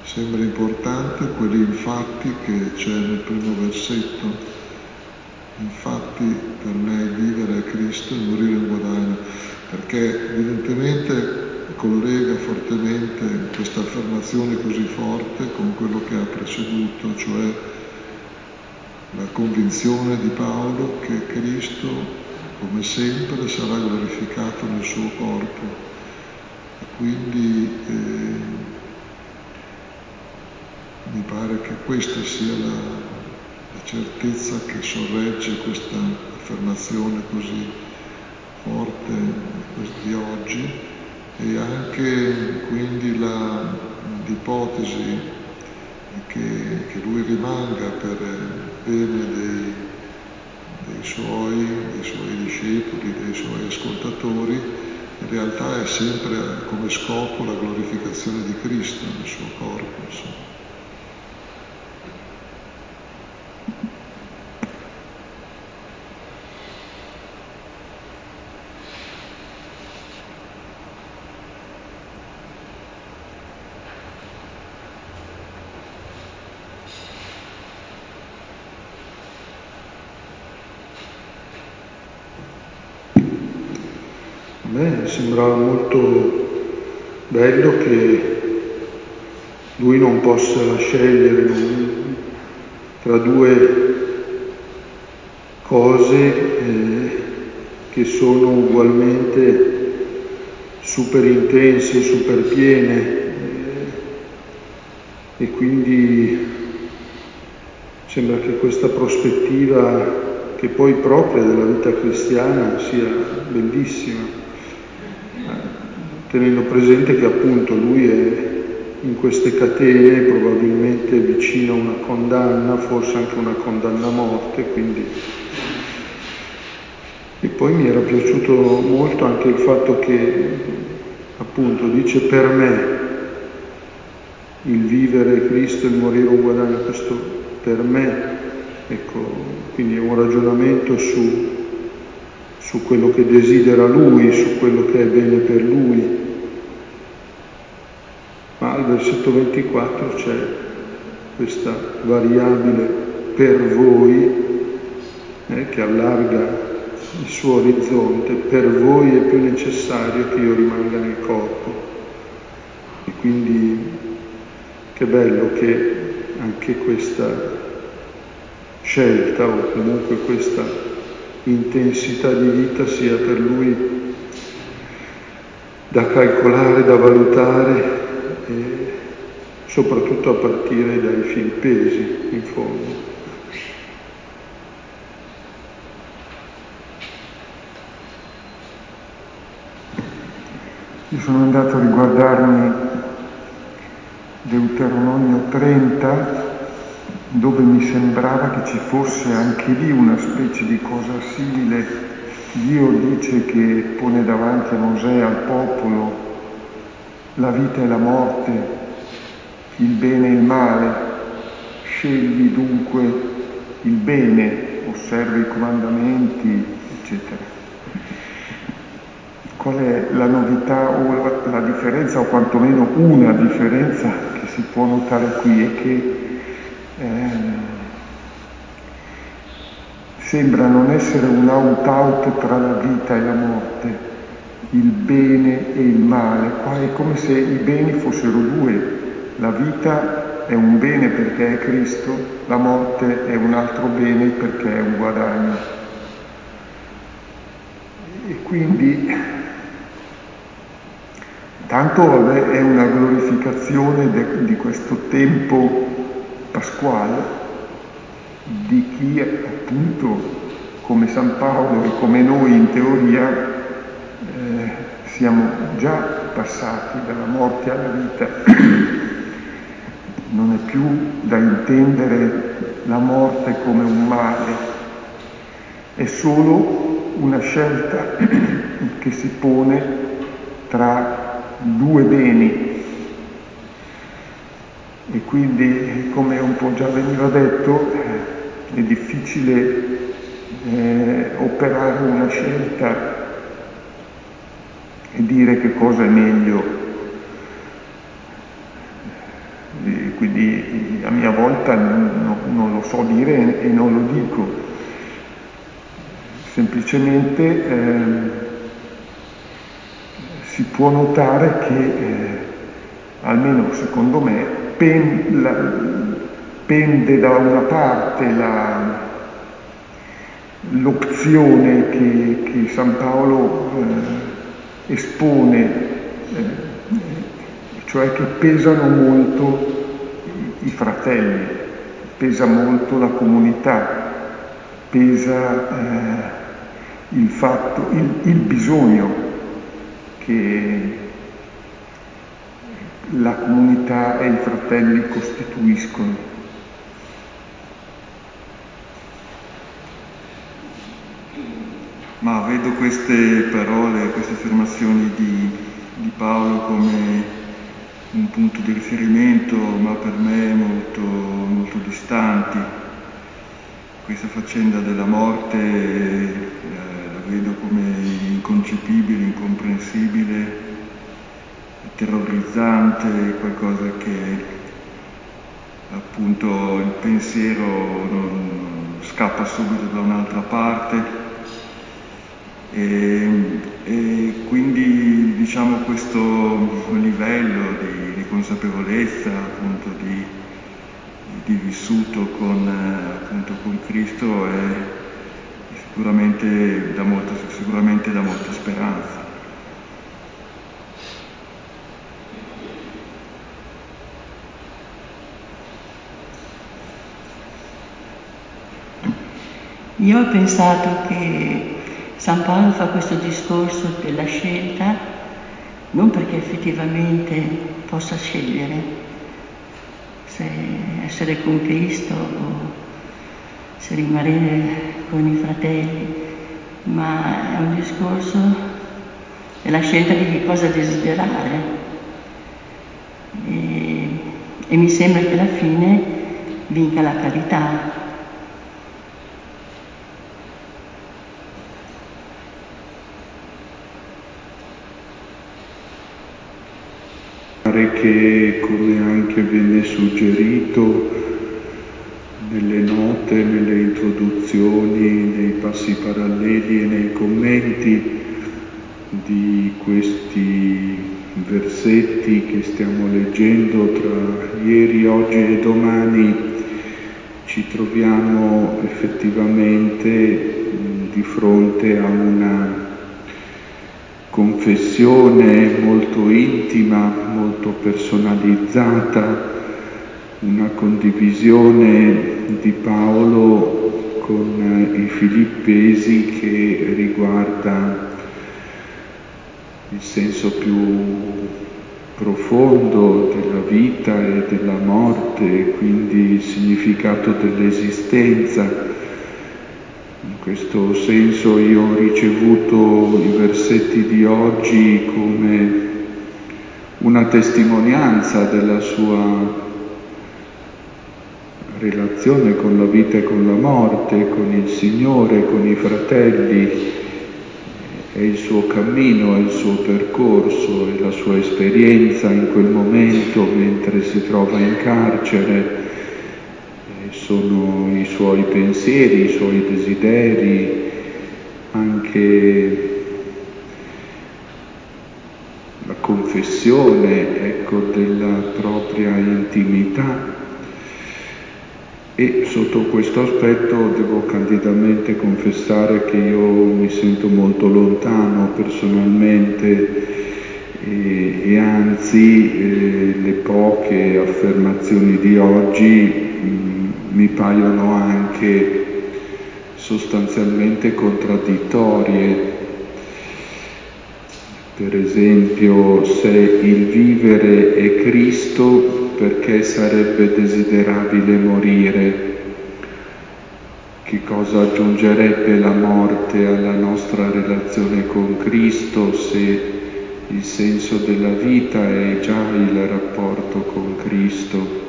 sembra importante, quelli infatti che c'è nel primo versetto. Infatti per me vivere è Cristo e morire è un guadagno, perché evidentemente collega fortemente questa affermazione così forte con quello che ha preceduto, cioè la convinzione di Paolo che Cristo, come sempre, sarà glorificato nel suo corpo. E quindi mi pare che questa sia la certezza che sorregge questa affermazione così forte di oggi, e anche quindi l'ipotesi che lui rimanga per bene dei suoi discepoli, dei suoi ascoltatori, in realtà è sempre come scopo la glorificazione di Cristo nel suo corpo, insomma. A me sembrava molto bello che lui non possa scegliere tra due cose che sono ugualmente super intense, super piene, e quindi sembra che questa prospettiva, che poi propria della vita cristiana, sia bellissima, tenendo presente che appunto lui è in queste catene, probabilmente vicino a una condanna, forse anche una condanna a morte, quindi. E poi mi era piaciuto molto anche il fatto che appunto dice: per me il vivere è Cristo e il morire un guadagno. Questo per me, ecco, quindi è un ragionamento su quello che desidera lui, su quello che è bene per lui. Ma al versetto 24 c'è questa variabile per voi, che allarga il suo orizzonte. Per voi è più necessario che io rimanga nel corpo. E quindi che bello che anche questa scelta, o comunque questa intensità di vita, sia per lui da calcolare, da valutare, e soprattutto a partire dai Filippesi, in fondo. Io sono andato a riguardarmi Deuteronomio 30, dove mi sembrava che ci fosse anche lì una specie di cosa simile. Dio dice che pone davanti a Mosè e al popolo la vita e la morte, il bene e il male. Scegli dunque il bene, osservi i comandamenti, eccetera. Qual è la novità o la differenza, o quantomeno una differenza che si può notare qui, è che sembra non essere un out-out tra la vita e la morte, il bene e il male. Qua è come se i beni fossero due. La vita è un bene perché è Cristo, la morte è un altro bene perché è un guadagno. E quindi tanto è una glorificazione di questo tempo pasquale, di chi appunto, come San Paolo e come noi in teoria, siamo già passati dalla morte alla vita. Non è più da intendere la morte come un male, è solo una scelta che si pone tra due beni. E quindi, come un po' già veniva detto, è difficile operare una scelta e dire che cosa è meglio. realtà non lo so dire e non lo dico, semplicemente si può notare che, almeno secondo me, pende da una parte l'opzione che San Paolo espone, cioè che pesano molto i fratelli, pesa molto la comunità, pesa il fatto, il bisogno che la comunità e i fratelli costituiscono. Ma vedo queste parole, queste affermazioni di Paolo come un punto di riferimento, ma per me molto, molto distanti. Questa faccenda della morte la vedo come inconcepibile, incomprensibile, terrorizzante, qualcosa che appunto il pensiero non scappa subito da un'altra parte. E quindi diciamo questo livello di consapevolezza, appunto di vissuto con Cristo è sicuramente dà molta speranza. Io ho pensato che San Paolo fa questo discorso della scelta non perché effettivamente possa scegliere se essere con Cristo o se rimanere con i fratelli, ma è un discorso della scelta di che cosa desiderare. E mi sembra che alla fine vinca la carità. Che, come anche venne suggerito nelle note, nelle introduzioni, nei passi paralleli e nei commenti di questi versetti che stiamo leggendo tra ieri, oggi e domani, ci troviamo effettivamente di fronte a una confessione molto intima, molto personalizzata, una condivisione di Paolo con i Filippesi che riguarda il senso più profondo della vita e della morte, quindi il significato dell'esistenza. In questo senso io ho ricevuto i versetti di oggi come una testimonianza della sua relazione con la vita e con la morte, con il Signore, con i fratelli, è il suo cammino, è il suo percorso, è la sua esperienza in quel momento mentre si trova in carcere. Sono i suoi pensieri, i suoi desideri, anche la confessione, della propria intimità. E sotto questo aspetto devo candidamente confessare che io mi sento molto lontano personalmente e anzi le poche affermazioni di oggi mi paiono anche sostanzialmente contraddittorie. Per esempio, se il vivere è Cristo, perché sarebbe desiderabile morire? Che cosa aggiungerebbe la morte alla nostra relazione con Cristo se il senso della vita è già il rapporto con Cristo?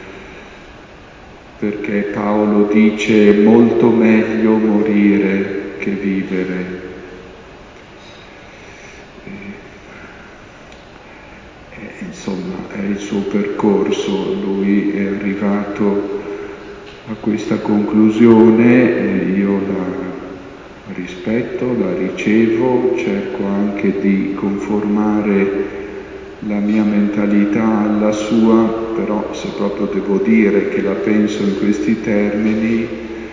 Perché Paolo dice è molto meglio morire che vivere. Insomma, è il suo percorso, lui è arrivato a questa conclusione io la rispetto, la ricevo, cerco anche di conformare la mia mentalità alla sua, però se proprio devo dire che la penso in questi termini,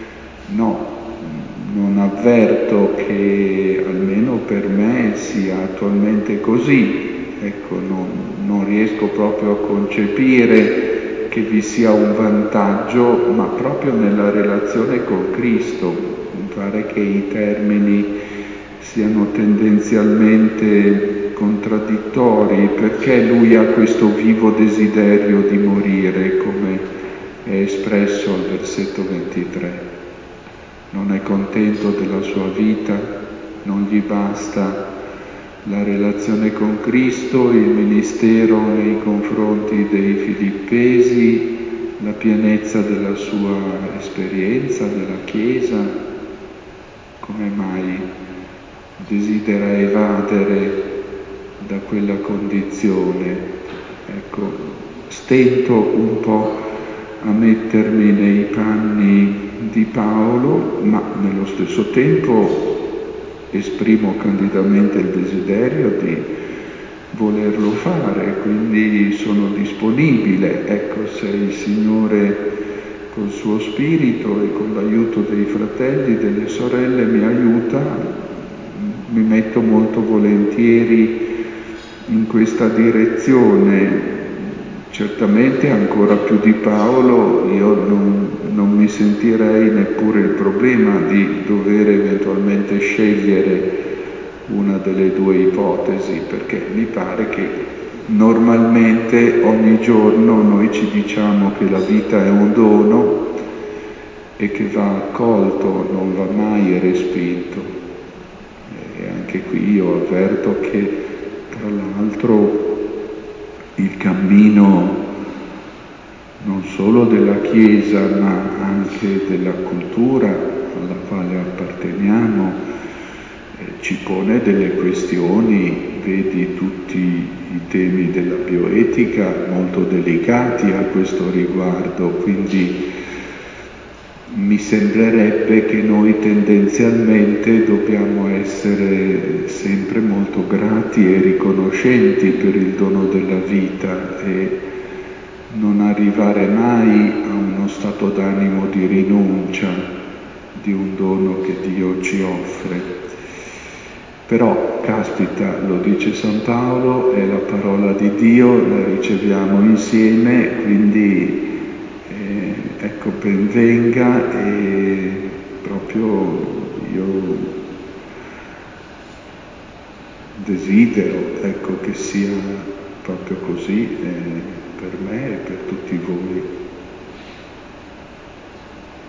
no, non avverto che almeno per me sia attualmente così. Ecco, non riesco proprio a concepire che vi sia un vantaggio, ma proprio nella relazione con Cristo. Mi pare che i termini siano tendenzialmente contraddittori, perché lui ha questo vivo desiderio di morire, come è espresso al versetto 23. Non è contento della sua vita, non gli basta la relazione con Cristo, il ministero nei confronti dei Filippesi, la pienezza della sua esperienza nella Chiesa. Come mai desidera evadere da quella condizione? Ecco, stento un po' a mettermi nei panni di Paolo, ma nello stesso tempo esprimo candidamente il desiderio di volerlo fare, quindi sono disponibile. Ecco, se il Signore col suo spirito e con l'aiuto dei fratelli, delle sorelle mi aiuta, mi metto molto volentieri in questa direzione. Certamente ancora più di Paolo io non mi sentirei neppure il problema di dover eventualmente scegliere una delle due ipotesi, perché mi pare che normalmente ogni giorno noi ci diciamo che la vita è un dono e che va accolto, non va mai respinto. E anche qui io avverto che tra l'altro il cammino non solo della Chiesa ma anche della cultura alla quale apparteniamo ci pone delle questioni, vedi tutti i temi della bioetica molto delicati a questo riguardo, quindi mi sembrerebbe che noi tendenzialmente dobbiamo essere sempre molto grati e riconoscenti per il dono della vita e non arrivare mai a uno stato d'animo di rinuncia di un dono che Dio ci offre. Però, caspita, lo dice San Paolo, è la parola di Dio, la riceviamo insieme, quindi ecco, ben venga e proprio io desidero, ecco, che sia proprio così per me e per tutti voi.